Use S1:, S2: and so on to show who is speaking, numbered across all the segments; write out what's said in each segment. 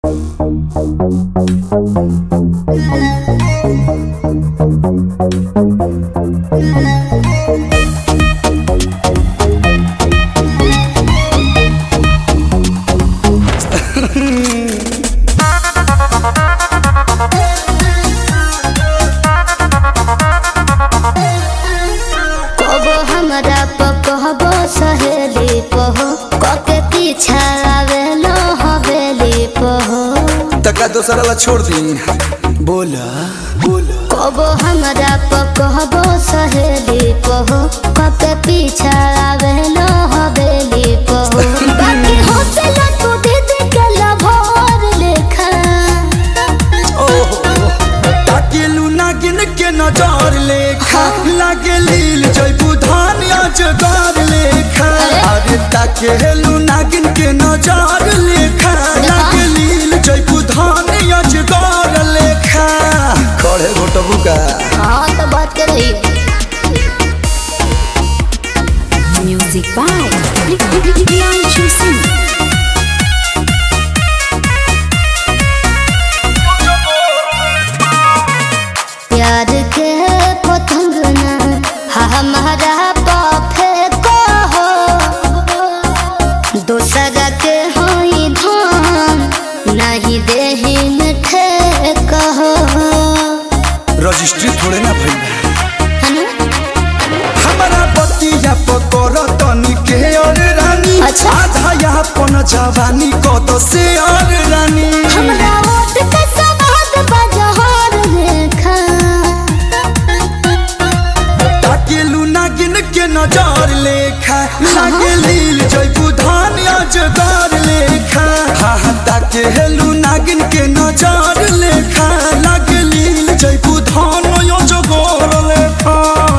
S1: हमरा पकहबो सहेली पहो कके पीछा आवेलो हवेली पहो
S2: तका दोसरा ला छोड़ दी बोला बोला
S1: कबो हमरा पकहबो सहेली पहो कके पीछा आवेलो हवेली पहो बाकी हौसला तू दीदी के लभोर लेखा
S2: ओहो ताके लूना गिन के नजर लेखा लागे लील जयबू धान अजगर लेखा अरे ताके लूना गिन के नजर लेखा लागे लील जयबू धान अजगर लेखा खड़े घोटबू का
S1: हाँ तो बात कर रही है
S3: Music by Priyanshu Singh.
S1: प्यार के पतंग ना हमारा पाफे को हो दूसरा के होई धान नहीं देही में ठेका हो
S2: रजिस्ट्री थोड़े ना भइल
S1: है ना?
S2: हमारा बतिया पकड़ तनी के और रानी
S1: अच्छा।
S2: आधा यहाँ पन जवानी कद से और रानी
S1: हमरा ओट के सवाद बजहर लेखा
S2: ताके लूना गिन के नजर लेखा लागे लील जयबू धान अजगर लेखा हाँ हाँ ताके लूना गिन के नजर लेखा लागे लील जयबू धान अजगर लेखा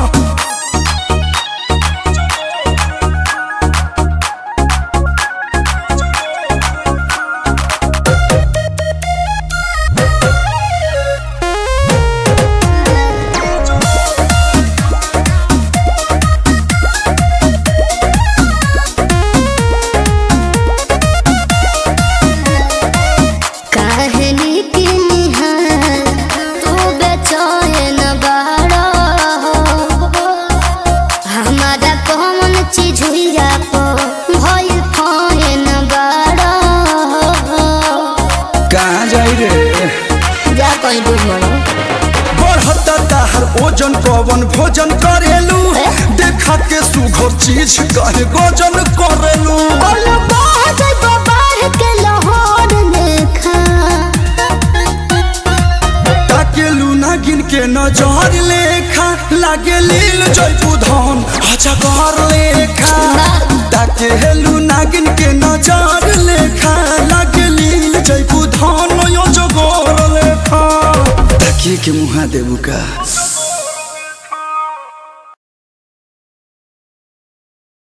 S1: कहनी की निहार तू बेचैन बाड़ा हमारा कौन चीज हुआ को भइल फैन बाड़ा
S2: कहाँ जाई रे
S1: जा कहीं दूर मरो
S2: बढ़ता ताहर ओजन कवन भोजन करेलू देखा के सुघर चीज कहे गोजन करेलू
S1: बोलो बाज बाहर के लाहौर लेखा
S2: ताके लूना गिन के नजर लेखा लागे लील जयबू धान अजगर लेखा ताके लूना गिन के नजर लेखा लागे लील जयबू धान अजगर लेखा ताके के मुहा देबू का